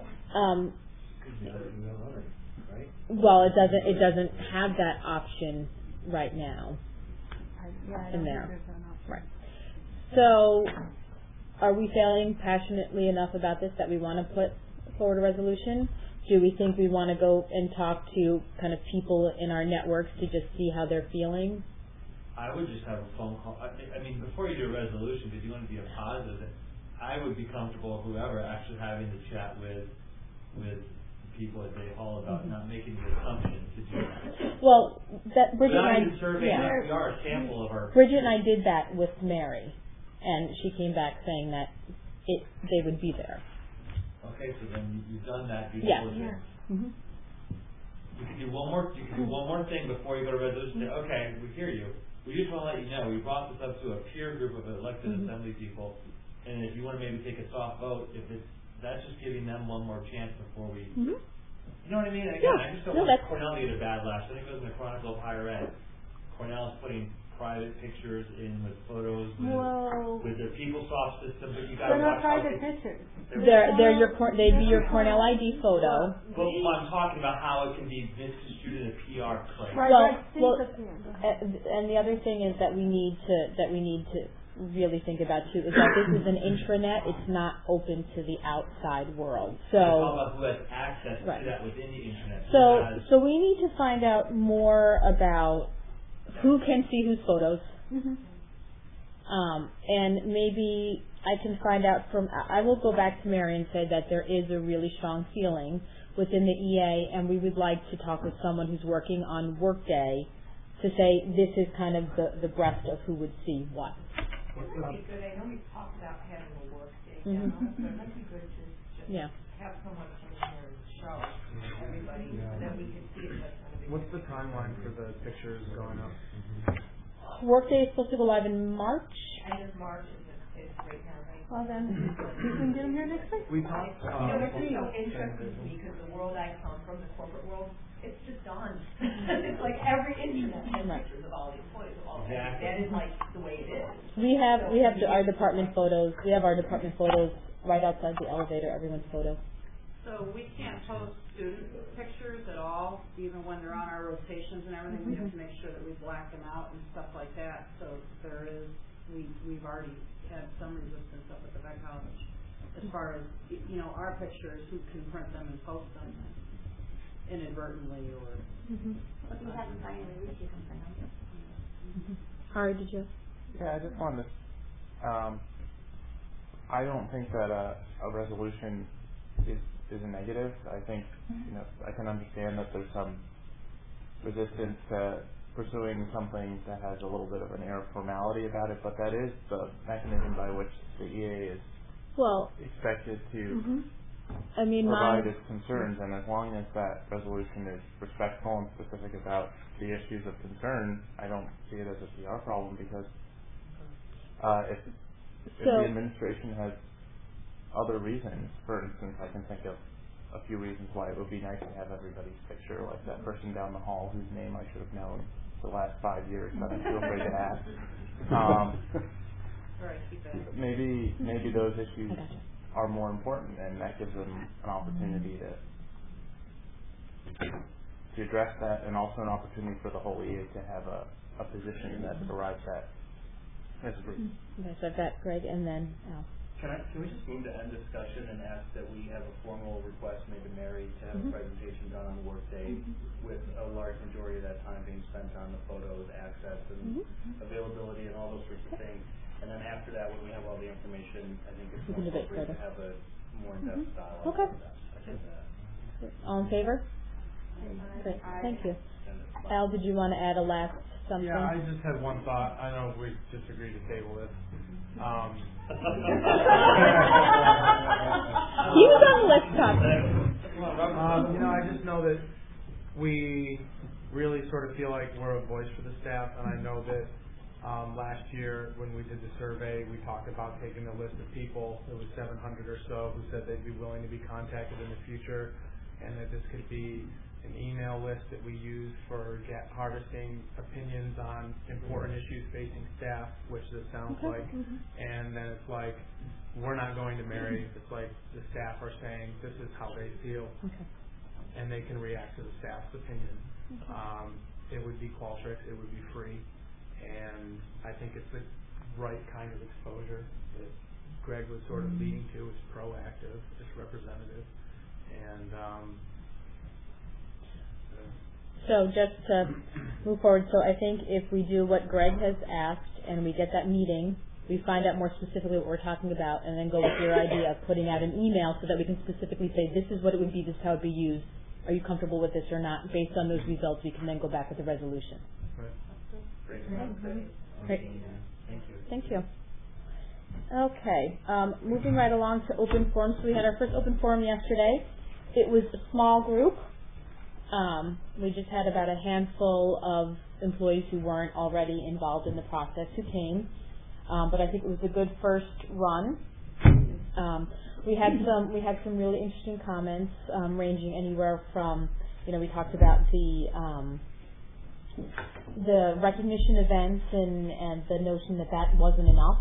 well, it doesn't have that option right now in there. Right. So, are we feeling passionately enough about this that we want to put forward a resolution? Do we think we want to go and talk to kind of people in our networks to just see how they're feeling? I would just have a phone call. I mean, before you do a resolution, because you want to be a positive, I would be comfortable, whoever, actually having the chat with people at Day Hall about not making the assumption to do that. Well, that Bridget and I, we are a sample of our. Bridget and I did that with Mary, and she came back saying that they would be there. Okay, so then you've done that. You Mm-hmm. You can do one more. You can do one more thing before you go to resolution. Say, okay, we hear you. We just want to let you know we brought this up to a peer group of elected assembly people, and if you want to maybe take a soft vote, that's just giving them one more chance before we. You know what I mean? Again, I just don't want Cornell to get a bad lash. I think it goes in the Chronicle of Higher Ed. Cornell is putting private pictures in with photos with their PeopleSoft system, but you got to watch private pictures. They'd be your Cornell ID photo. Well, I'm talking about how it can be misconstrued in a PR play. And the other thing is that we need to really think about too is that this is an intranet. It's not open to the outside world. So about who has access to that within the internet. So we need to find out more about who can see whose photos, and maybe I can find out I will go back to Mary and say that there is a really strong feeling within the EA, and we would like to talk with someone who's working on Workday to say this is kind of the breadth of who would see what. It would be good. I know we've talked about having a Workday demo, but it might be good to just have someone come in here and show everybody so that we can see it. What's the timeline for the pictures going up? Workday is supposed to go live in March. End of March is right now, right? Well then, we can get them here next week. We talked. It's just so interesting to me because the world I come from, the corporate world, it's just done. It's like every internet has pictures of all the employees of all that. That is like the way it is. We have our department photos. We have our department photos right outside the elevator. Everyone's photo. So we can't post student pictures at all, even when they're on our rotations and everything. We have to make sure that we black them out and stuff like that. So we've already had some resistance up at the Beck College as far as our pictures, who can print them and post them inadvertently or. If you haven't signed a release, you can print them. Ari, did you? Yeah, I just wanted to. I don't think that a resolution is a negative. I think I can understand that there's some resistance to pursuing something that has a little bit of an air of formality about it, but that is the mechanism by which the EA is expected to provide its concerns, and as long as that resolution is respectful and specific about the issues of concern, I don't see it as a PR problem, because if the administration has other reasons, for instance, I can think of a few reasons why it would be nice to have everybody's picture, like that person down the hall whose name I should have known the last 5 years, but I feel free to ask. Maybe those issues are more important, and that gives them an opportunity to address that, and also an opportunity for the whole EA to have a position that arrives at as a group. Okay, so I've got Greg and then Al. Can we just move to end discussion and ask that we have a formal request made to Mary to have a presentation done on the workday with a large majority of that time being spent on the photos, access, and availability, and all those sorts of things. And then after that, when we have all the information, I think it's more appropriate to have a more in-depth dialogue. Okay. All in favor? Great. Thank you. Al, did you want to add a last something? Yeah, I just had one thought. I don't know if we disagree to table this. He was on the list, Tom. I just know that we really sort of feel like we're a voice for the staff, and I know that last year when we did the survey, we talked about taking a list of people. It was 700 or so who said they'd be willing to be contacted in the future, and that this could be an email list that we use for harvesting opinions on important issues facing staff, which this sounds like. And then it's like, we're not going to Mary. It's like the staff are saying this is how they feel, and they can react to the staff's opinion. It would be Qualtrics. It would be free. And I think it's the right kind of exposure that Greg was sort of leading to. It's proactive, it's representative. And so just to move forward, so I think if we do what Greg has asked and we get that meeting, we find out more specifically what we're talking about, and then go with your idea of putting out an email so that we can specifically say, this is what it would be, this is how it would be used. Are you comfortable with this or not? Based on those results, we can then go back with the resolution. Great. Great. Thank you. Okay. Moving right along to open forum. So we had our first open forum yesterday. It was a small group. We just had about a handful of employees who weren't already involved in the process who came. But I think it was a good first run. We had some really interesting comments, ranging anywhere from, we talked about the recognition events and the notion that wasn't enough,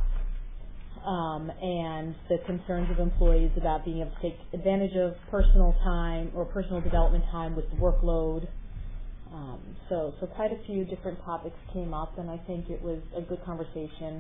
and the concerns of employees about being able to take advantage of personal time or personal development time with the workload. So quite a few different topics came up, and I think it was a good conversation.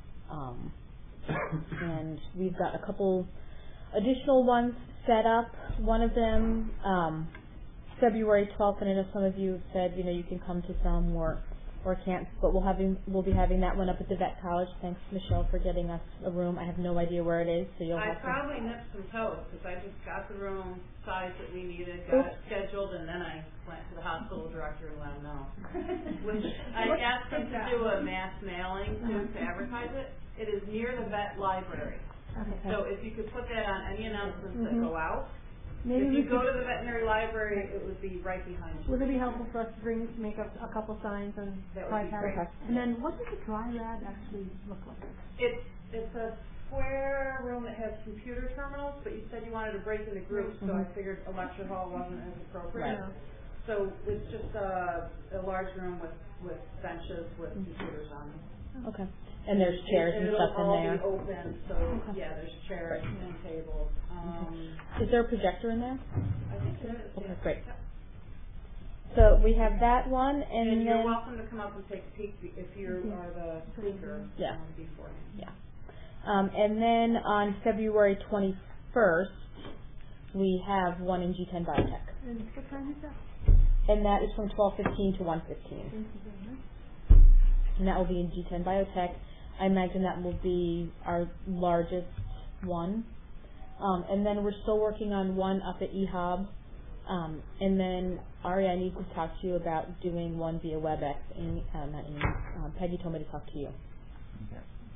And we've got a couple additional ones set up. One of them, February 12th, and I know some of you have said, you can come to some or can't, but we'll be having that one up at the Vet College. Thanks, Michelle, for getting us a room. I have no idea where it is, so you'll have to. I probably nipped some toes because I just got the room size that we needed, got it scheduled, and then I went to the hospital director and let him know. I asked him to do a mass mailing to advertise it. It is near the vet library. Okay. So if you could put that on any announcements that go out. Maybe if you go to the veterinary library, it would be right behind you. Would it be helpful for us to make up a couple signs and try to? And then what does a dry lab actually look like? It's a square room that has computer terminals, but you said you wanted to break into groups, so I figured a lecture hall wasn't as appropriate. Right. So it's just a large room with benches with computers on them. Okay. And there's chairs and stuff in there. It'll all be open, so there's chairs and tables. Is there a projector in there? I think it is. Okay, great. So we have that one, and you're then welcome to come up and take a peek if you are the speaker beforehand. Yeah. And then on February 21st, we have one in G10 Biotech. And what time is that? And that is from 12:15 to 1:15. And that will be in G10 Biotech. I imagine that will be our largest one. And then we're still working on one up at EHOB. And then, Ari, I need to talk to you about doing one via WebEx. Peggy told me to talk to you.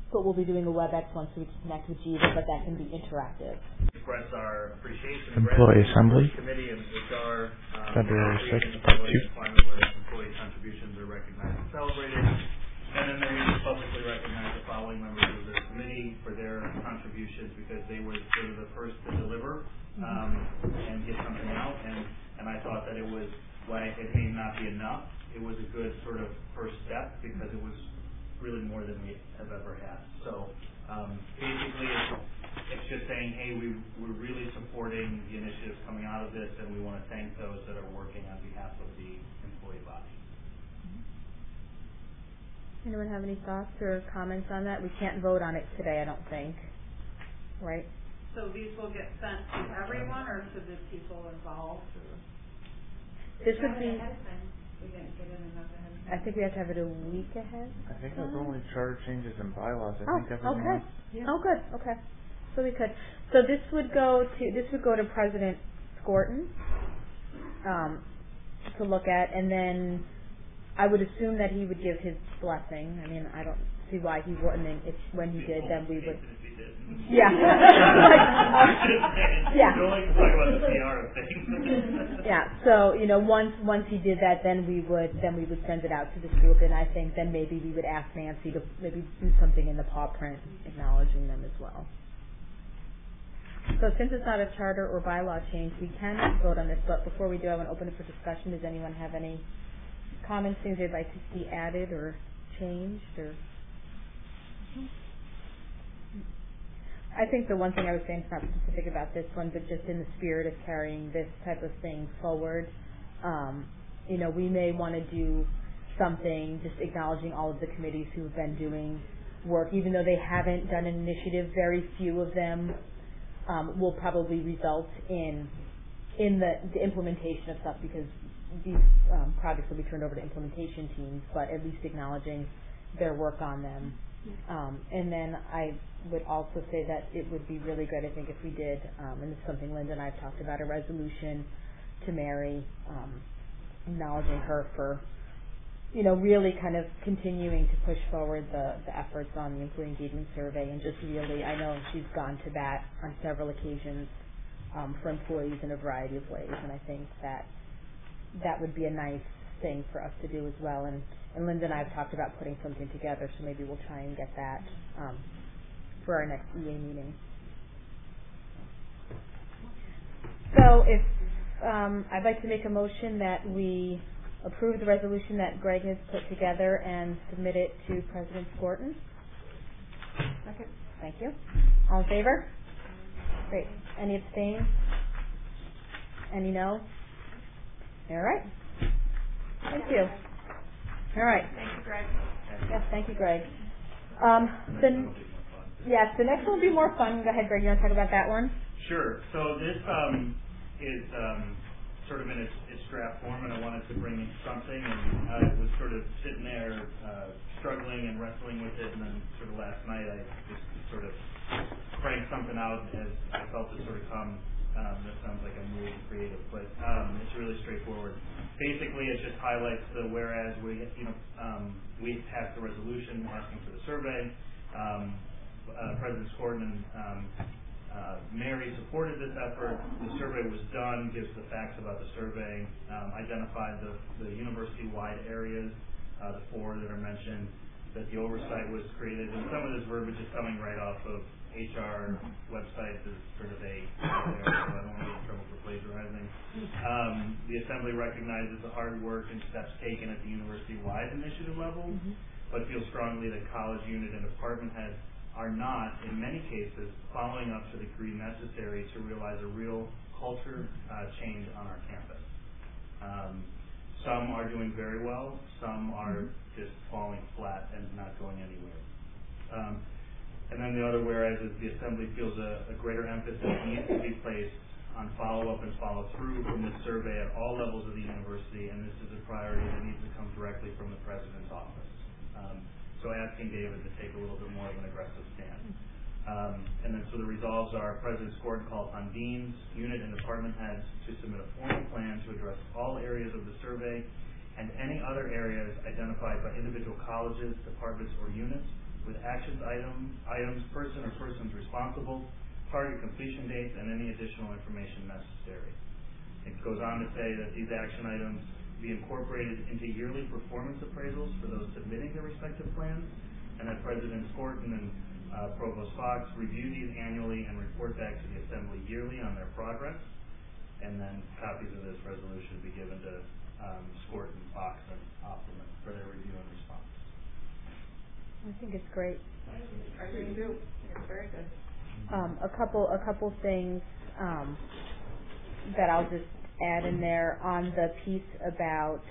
but we'll be doing a WebEx once we connect with Jiva, but that can be interactive. Express our appreciation and Employee gratitude Assembly, to the committee and HR, February 6th, employee Part 2. employment where employee contributions are recognized and celebrated. And then they publicly recognize the following members of the committee for their contributions because they were sort of the first to deliver and get something out. And I thought that it was, while it may not be enough, it was a good sort of first step because it was really more than we have ever had. So basically it's just saying, hey, we're really supporting the initiatives coming out of this and we want to thank those that are working on behalf of the employee body. Anyone have any thoughts or comments on that? We can't vote on it today, I don't think. Right? So these will get sent to everyone or to the people involved? Or? This would be, We didn't get it enough ahead of time. I think we have to have it a week ahead. I think there's only charter changes and bylaws. I think everything okay. else. Yeah. Oh, good. Okay. So we could. So this would go to President Skorton to look at, and then I would assume that he would give his blessing. I mean, I don't see why he wouldn't. And if when he did, then we would. Yeah. Yeah. Yeah. So once he did that, then we would send it out to the group, and I think then maybe we would ask Nancy to maybe do something in the paw print acknowledging them as well. So since it's not a charter or bylaw change, we can vote on this. But before we do, I want to open it for discussion. Does anyone have any comments, things they'd like to see added or changed? Or I think the one thing I was saying is not specific about this one, but just in the spirit of carrying this type of thing forward, we may want to do something just acknowledging all of the committees who have been doing work, even though they haven't done an initiative. Very few of them will probably result in the implementation of stuff because these projects will be turned over to implementation teams, but at least acknowledging their work on them. And then I would also say that it would be really good, I think, if we did, and this is something Linda and I have talked about, a resolution to Mary, acknowledging her for, really kind of continuing to push forward the efforts on the employee engagement survey, and just really, I know she's gone to bat on several occasions for employees in a variety of ways, and I think that would be a nice thing for us to do as well. And Linda and I have talked about putting something together, so maybe we'll try and get that for our next EA meeting. So if I'd like to make a motion that we approve the resolution that Greg has put together and submit it to President Skorton. Second. Thank you. All in favor? Great. Any abstain? Any no? All right. Thank you. All right. Thank you, Greg. Yes, thank you, Greg. The next one will be more fun. Go ahead, Greg. You want to talk about that one? Sure. So this is sort of in its draft form, and I wanted to bring something, and I was sort of sitting there struggling and wrestling with it, and then sort of last night I just sort of cranked something out as I felt it sort of come. That sounds like I'm really creative, but it's really straightforward. Basically, it just highlights the whereas we passed the resolution asking for the survey. President Skorton and Mary supported this effort. The survey was done, gives the facts about the survey, identified the university-wide areas, the 4 that are mentioned, that the oversight was created, and some of this verbiage is coming right off of HR websites as sort of so I don't want to get in trouble for plagiarizing. The Assembly recognizes the hard work and steps taken at the university-wide initiative level, but feels strongly that college unit and department heads are not, in many cases, following up to the degree necessary to realize a real culture change on our campus. Some are doing very well, some are just falling flat and not going anywhere. And then the other whereas is the Assembly feels a greater emphasis needs to be placed on follow-up and follow-through from this survey at all levels of the university, and this is a priority that needs to come directly from the President's office. So asking David to take a little bit more of an aggressive stand. And then so the resolves are President Skorton calls on deans, unit, and department heads to submit a formal plan to address all areas of the survey and any other areas identified by individual colleges, departments, or units with actions items, person or persons responsible, target completion dates, and any additional information necessary. It goes on to say that these action items be incorporated into yearly performance appraisals for those submitting their respective plans, and that President Skorton and Provost Fox review these annually and report back to the Assembly yearly on their progress, and then copies of this resolution be given to Skorton, Fox, and Optimum for their review and response. I think it's great. I do too. It's very good. A couple things that I'll just add in there on the piece about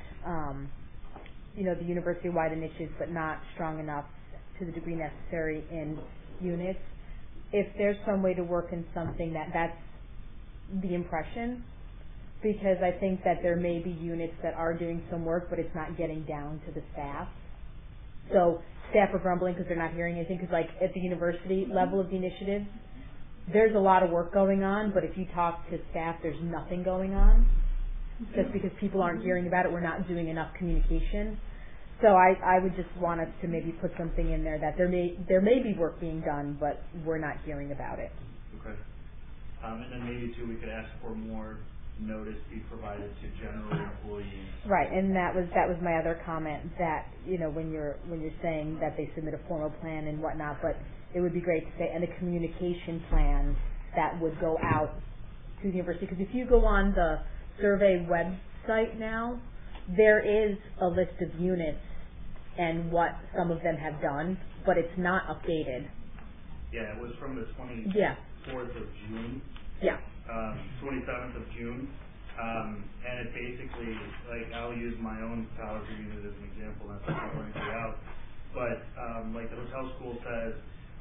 the university-wide initiatives, but not strong enough to the degree necessary in units. If there's some way to work in something that's the impression, because I think that there may be units that are doing some work, but it's not getting down to the staff. So staff are grumbling because they're not hearing anything, because like at the university level of the initiative, there's a lot of work going on, but if you talk to staff, there's nothing going on. Just because people aren't hearing about it, we're not doing enough communication. So I would just want us to maybe put something in there that there may be work being done, but we're not hearing about it. Okay. And then maybe too, we could ask for more notice be provided to general employees. Right, and that was my other comment, that when you're saying that they submit a formal plan and whatnot, but it would be great to say, and a communication plan that would go out to the university. Because if you go on the survey website now, there is a list of units and what some of them have done, but it's not updated. Yeah, it was from the 24th of June. Yeah. 27th of June. And it basically, like, I'll use my own college unit as an example, not something I'm going to out. But, like the hotel school says,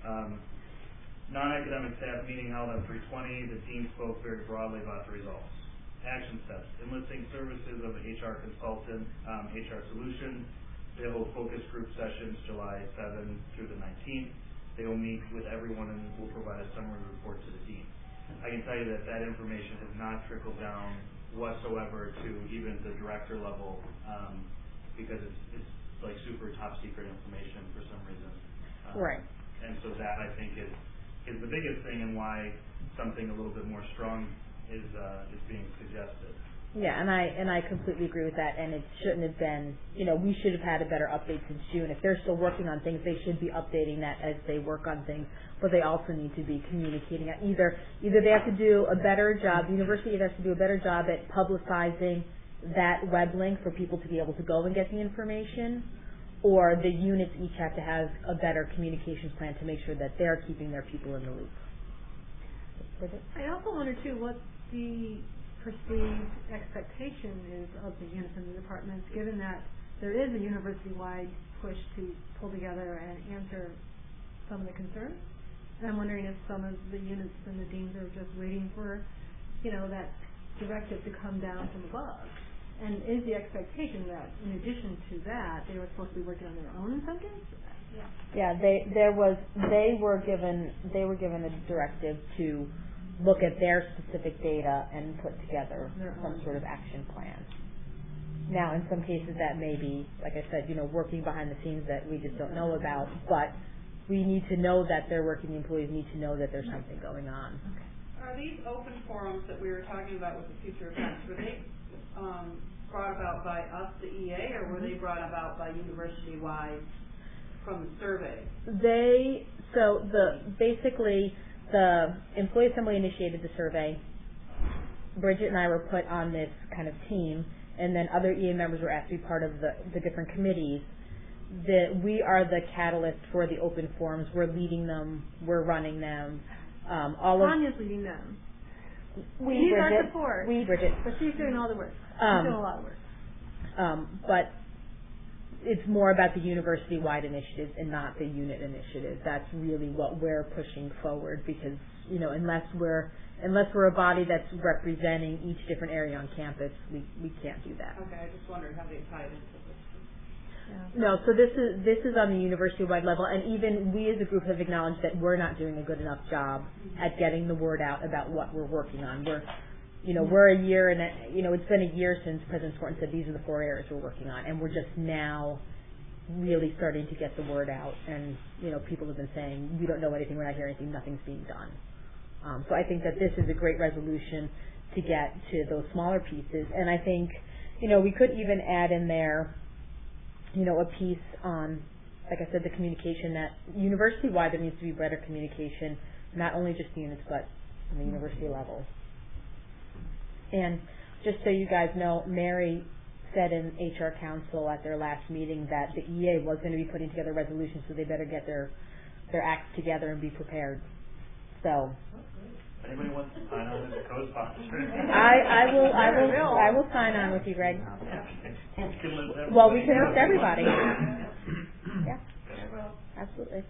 non-academic staff meeting held on 3/20, the dean spoke very broadly about the results. Action steps: enlisting services of an HR consultant, HR Solutions. They hold focus group sessions July 7th through the 19th. They will meet with everyone and will provide a summary report to the dean. I can tell you that information has not trickled down whatsoever to even the director level, because it's like super top secret information for some reason. Right. And so that, I think, is the biggest thing, and why something a little bit more strong is being suggested. Yeah, and I completely agree with that, and it shouldn't have been, we should have had a better update since June. If they're still working on things, they should be updating that as they work on things, but they also need to be communicating it. Either they have to do a better job, the university has to do a better job at publicizing that web link for people to be able to go and get the information, or the units each have to have a better communications plan to make sure that they're keeping their people in the loop. I also wonder too what the perceived expectation is of the units and the departments, given that there is a university-wide push to pull together and answer some of the concerns. And I'm wondering if some of the units and the deans are just waiting for, that directive to come down from above. And is the expectation that, in addition to that, they were supposed to be working on their own in some cases? Yeah, they were given a directive to look at their specific data and put together some sort of action plan. Now, in some cases that may be, like I said, working behind the scenes that we just don't know about, but we need to know that they're working, the employees need to know that there's something going on. Okay. Are these open forums that we were talking about with the future events, were they brought about by us, the EA, or were they brought about by university-wide from the survey? Basically, the Employee Assembly initiated the survey. Bridget and I were put on this kind of team, and then other EA members were asked to be part of the different committees. We are the catalyst for the open forums. We're leading them. We're running them. Tanya's leading them. She's our support. Bridget. But she's doing all the work. She's doing a lot of work. But it's more about the university-wide initiatives and not the unit initiatives. That's really what we're pushing forward, because unless we're a body that's representing each different area on campus, we can't do that. Okay, I just wondered how they tied into this. Yeah. No, so this is on the university-wide level, and even we as a group have acknowledged that we're not doing a good enough job at getting the word out about what we're working on. We're a year, and it's been a year since President Skorton said these are the 4 areas we're working on, and we're just now really starting to get the word out, and people have been saying, we don't know anything, we're not hearing anything, nothing's being done. So I think that this is a great resolution to get to those smaller pieces, and I think we could even add in there a piece on, like I said, the communication, that university-wide there needs to be better communication, not only just the units but on the university level. And just so you guys know, Mary said in HR Council at their last meeting that the EA was going to be putting together resolutions, so they better get their acts together and be prepared. So. Anybody wants to sign on as a co-sponsor? I will sign on with you, Greg. Well, we can list everybody. Yeah. Absolutely.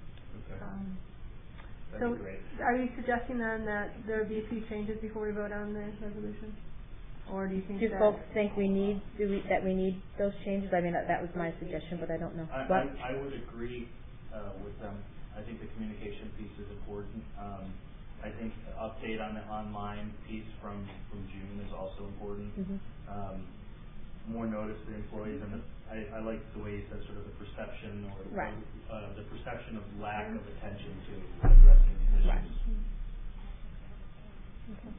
So, are you suggesting then that there be a few changes before we vote on the resolution? Or do you think do folks think we need those changes? I mean, that was my suggestion, but I don't know. I would agree with them. I think the communication piece is important. I think the update on the online piece from June is also important. Mm-hmm. More notice for employees, and I like the way you said sort of the perception or the perception of lack of attention to addressing these issues. Right. Okay.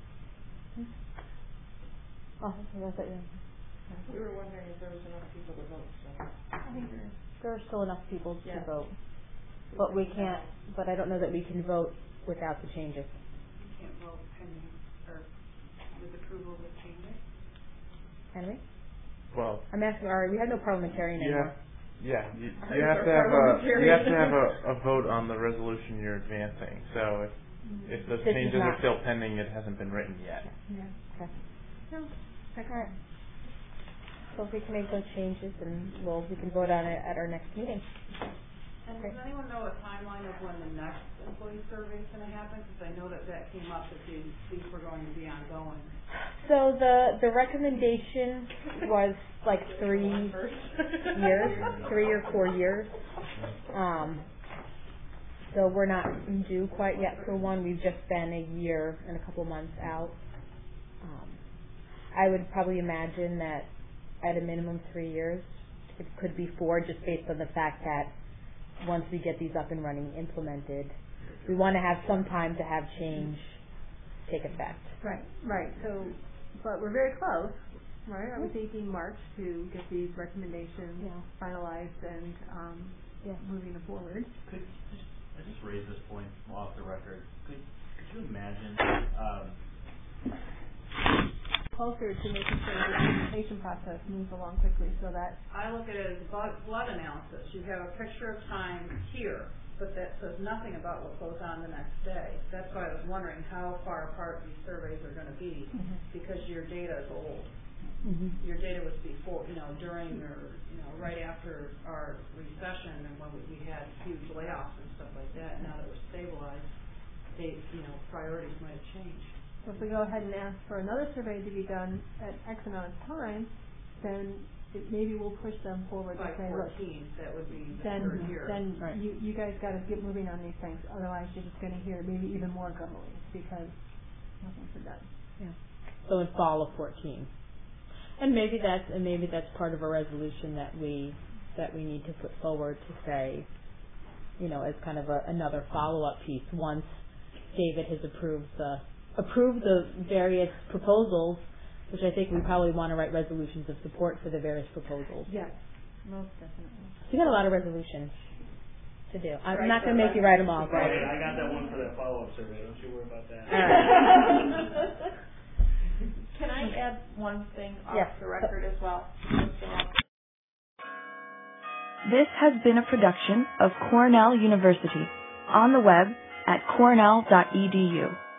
Oh, that's it. We were wondering if there was enough people to vote. So. I think there are still enough people to vote, but we can't. But I don't know that we can vote without the changes. You can't vote pending or with approval with changes. Can we? Well, I'm asking. All right, we have no parliamentarian anymore. Yeah. You have to have a vote on the resolution you're advancing. So if those changes are still pending, it hasn't been written yet. Yeah. Okay. No. Okay. So if we can make those changes, and we can vote on it at our next meeting. And does anyone know a timeline of when the next employee survey is going to happen? Because I know that came up that these were going to be ongoing. So the recommendation was like 3 years, 3 or 4 years. So we're not due quite yet for one. We've just been a year and a couple months out. I would probably imagine that at a minimum 3 years. It could be 4, just based on the fact that once we get these up and running, implemented, we want to have some time to have change take effect. Right. So, but we're very close, right? I was thinking March to get these recommendations finalized and moving them forward. I just raise this point off the record. Could you imagine closer to making sure the implementation process moves along quickly, so that I look at it as blood analysis. You have a picture of time here, but that says nothing about what goes on the next day. That's why I was wondering how far apart these surveys are going to be, because your data is old. Your data was before, during or right after our recession, and when we had huge layoffs and stuff like that. Now that we're stabilized, priorities might have changed. So if we go ahead and ask for another survey to be done at X amount of time, then maybe we'll push them forward by to say, 14, look, that would be the then third year. You guys got to get moving on these things. Otherwise, you're just going to hear maybe even more grumblings because nothing's been done. Yeah. So in fall of 14, and maybe that's part of a resolution that we need to put forward to say, as kind of another follow-up piece once David has approved the various proposals, which I think we probably want to write resolutions of support for the various proposals. Yes, most definitely. We got a lot of resolutions to do. I'm not going to make you write them all, Greg. I got that one for that follow-up survey. Don't you worry about that. All right. Can I add one thing off the record as well? This has been a production of Cornell University, on the web at cornell.edu.